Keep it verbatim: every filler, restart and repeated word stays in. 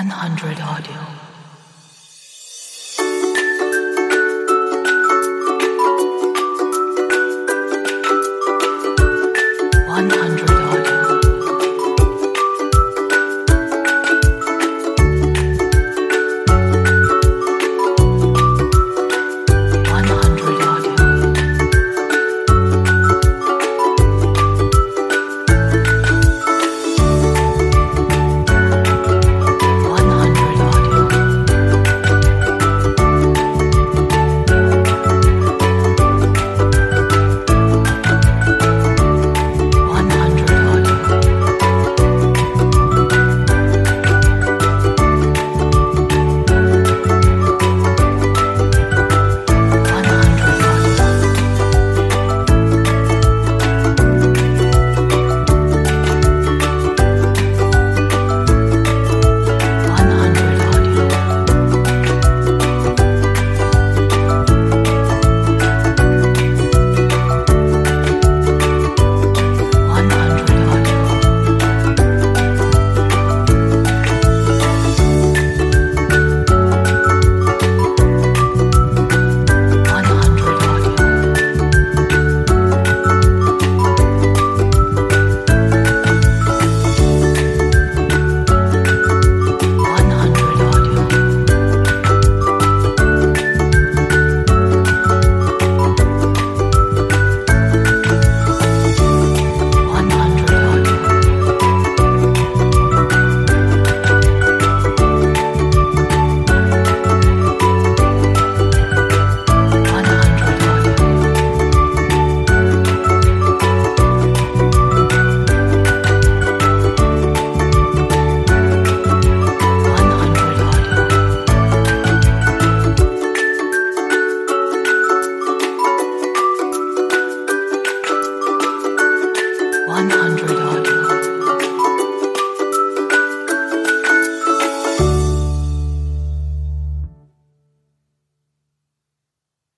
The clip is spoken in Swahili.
hundred Audio. one hundred Audio. one hundred Audio. one hundred Audio. one hundred Audio. one hundred Audio. one hundred Audio. one hundred Audio. one hundred Audio. one hundred Audio. one hundred Audio. one hundred Audio. one hundred Audio. one hundred Audio.